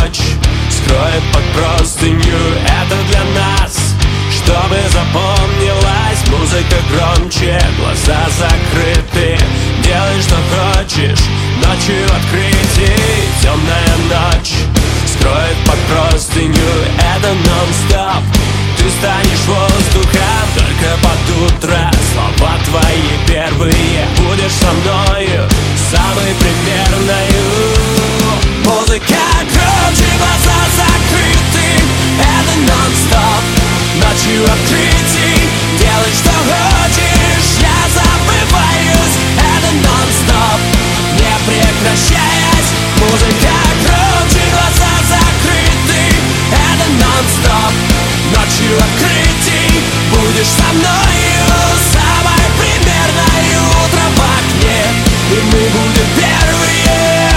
ночь скроет под простынью. Это для нас, чтобы запомнилась музыка громче, глаза закрыты. Делай, что хочешь, ночью открытий. Темная ночь скроет под простыню. Это нон-стоп. Ты станешь воздухом только под утро. Слова твои первые. Будешь со мною, самой примерною. Музыка громче, глаза закрыты. Это нон-стоп. Ночью открытий. Делай, что хочешь, я забываюсь. Это нон-стоп, не прекращаясь. Музыка громче, глаза закрыты. Это нон-стоп. Ночью открытий. Будешь со мною, самой примерной. Утро в окне, и мы будем первые.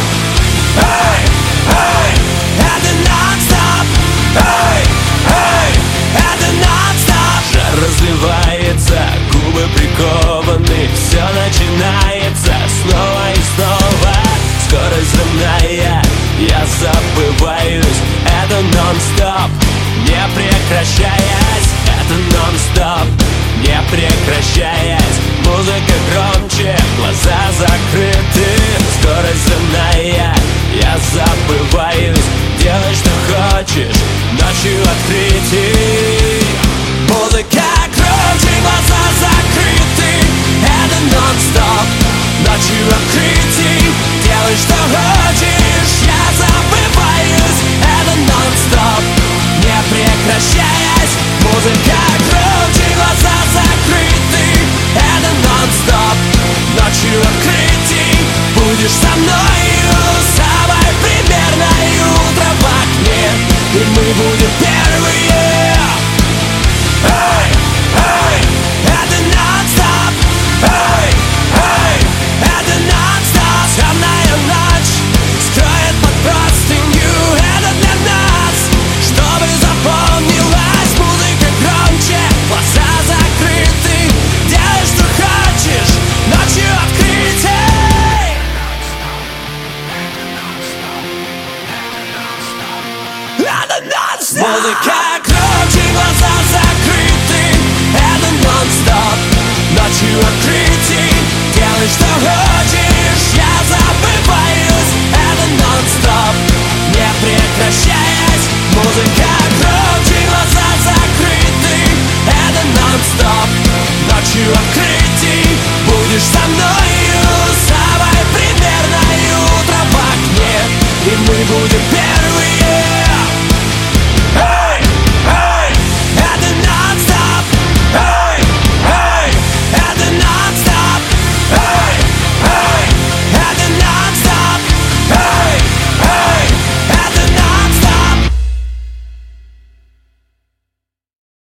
Эй, эй, это нон-стоп. Эй, эй, это нон-стоп. Жар разливается, губы прикованы. Все начинается снова и снова. Скорость земная, я забываюсь. Это нон-стоп, не прекращаясь. Это нон-стоп, не прекращаясь. Музыка громче, глаза закрыты. Скорость земная, я забываюсь. Делай, что хочешь, ночью открытий. Музыка громче, глаза закрыты. Это нон-стоп, ночью открытий. Делай, что хочешь, я забываюсь. Это нон-стоп, не прекращаясь. Музыка громче, глаза закрыты. Это нон-стоп, ночью открытий. Будешь со мною, самой примерной. Утро в окне, и мы будем первые. Эй, эй, это нон-стоп. Эй, эй, это нон-стоп. Темная ночь скроет под простынью. Это для нас, чтобы запомнилась музыка громче, глаза закрыты. Делай, что хочешь, ночью открытий. Это нон-стоп. Музыка громче, глаза закрыты. Это нон-стоп, ночью открытий. Делай, что хочешь, я забываюсь. Это нон-стоп, не прекращаясь. Музыка громче, глаза закрыты. Это нон-стоп, ночью открытий. Будешь со мною, самой примерной. Утро в окне, и мы будем первые.